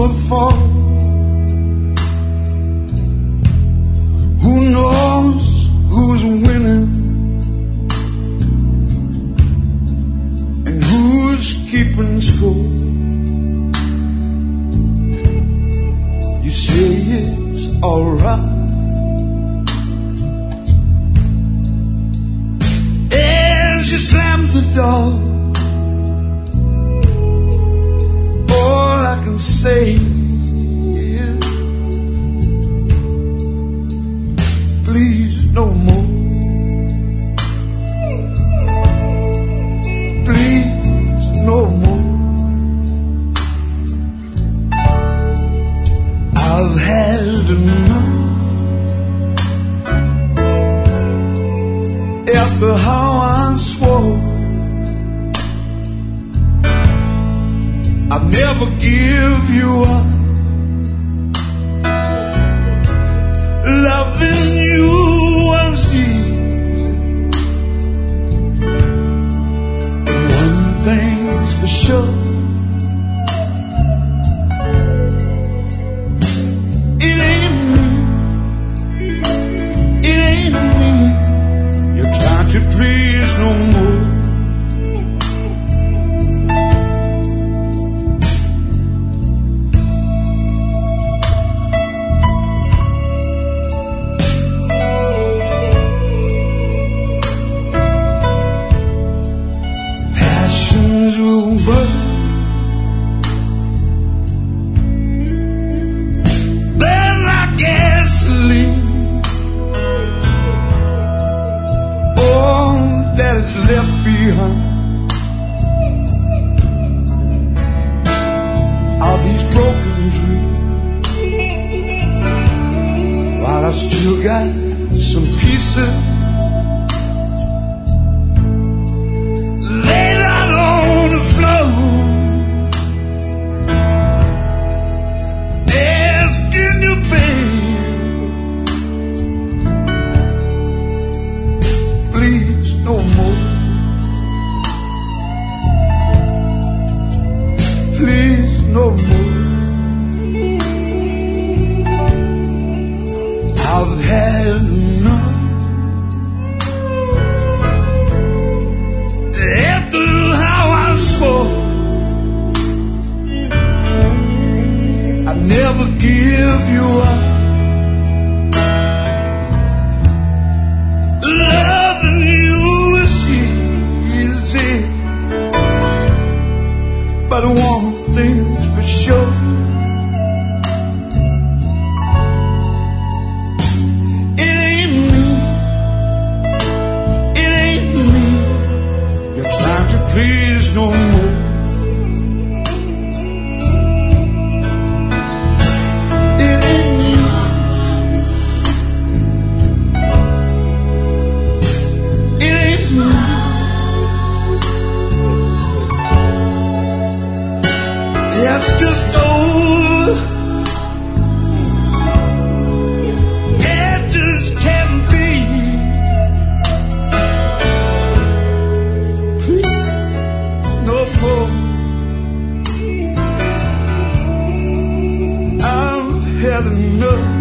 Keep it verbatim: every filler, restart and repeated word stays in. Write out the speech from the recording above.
what for? Who knows who's winning and who's keeping score? You say it's alright as she slams the door. All I can say is please no more. Please no more. I've had enough. After how I swore I'll never give you up. Loving you was easy. One thing's for sure, it ain't me, it ain't me you're trying to please no more. Left behind all these broken dreams, while I still got some pieces laid out on the floor, asking you, babe, please no more. Please no more. I've had enough. After how I swore I'd never give you up. Loving you is easy, but one thing's for sure, it ain't me, it ain't me you're trying to please no more. It ain't me, it ain't me. It's just old. It just can't be. Please, no more. I've had enough.